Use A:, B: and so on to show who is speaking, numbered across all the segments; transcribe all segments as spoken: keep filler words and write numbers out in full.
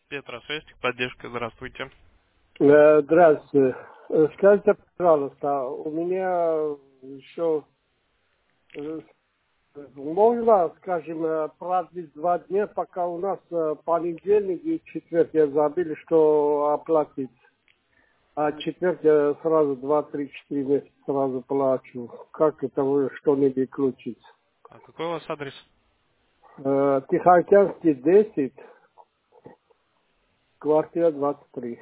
A: Петра, связь, поддержка, здравствуйте.
B: Э, Здравствуйте. Э, Скажите, пожалуйста, у меня еще э, можно, скажем, э, продлить два дня, пока у нас э, понедельник и четверг я забыли, что оплатить. А четверг я сразу два, три, четыре месяца сразу плачу. Как это вы что-нибудь включить?
A: А какой у вас адрес?
B: Э, Тихоокеанский десять, квартира двадцать три.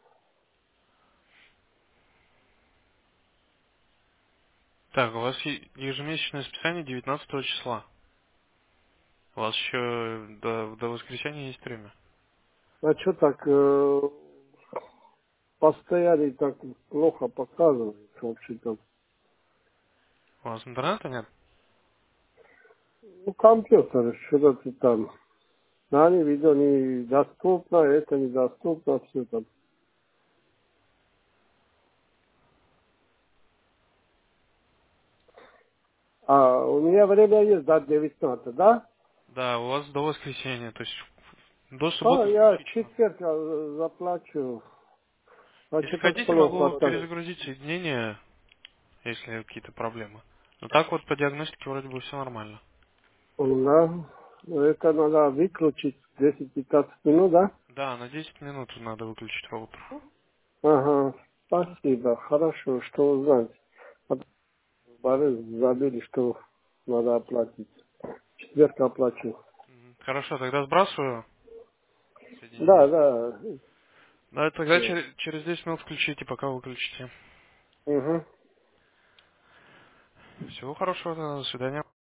A: Так, у вас е- ежемесячное списание девятнадцатого числа. У вас еще до, до воскресенья есть время.
B: А что так э, постоянно так плохо показывает вообще-то?
A: У вас интернета нет?
B: Ну, компьютер, что-то там. На они видео недоступно, это недоступно, все там. А у меня время есть до девятнадцати, да?
A: Да, у вас до воскресенья, то есть до
B: А,
A: субботы
B: я в
A: включительно.
B: четверг э, заплачу. А
A: Если
B: что так
A: хотите,
B: плохо
A: могу
B: так?
A: перезагрузить соединение, если какие-то проблемы. Но так вот по диагностике вроде бы все нормально.
B: Да. Это надо выключить десять-пятнадцать минут, да?
A: Да, на десять минут надо выключить роутер.
B: Ага. Спасибо. Хорошо, что узнать. А то Борис забыли, что надо оплатить. В четверг оплачу.
A: Мгм. Хорошо, тогда сбрасываю
B: Да,
A: соединение.
B: да.
A: Да, тогда
B: Всё.
A: через, через десять минут включите, пока выключите.
B: Угу.
A: Всего хорошего, до свидания.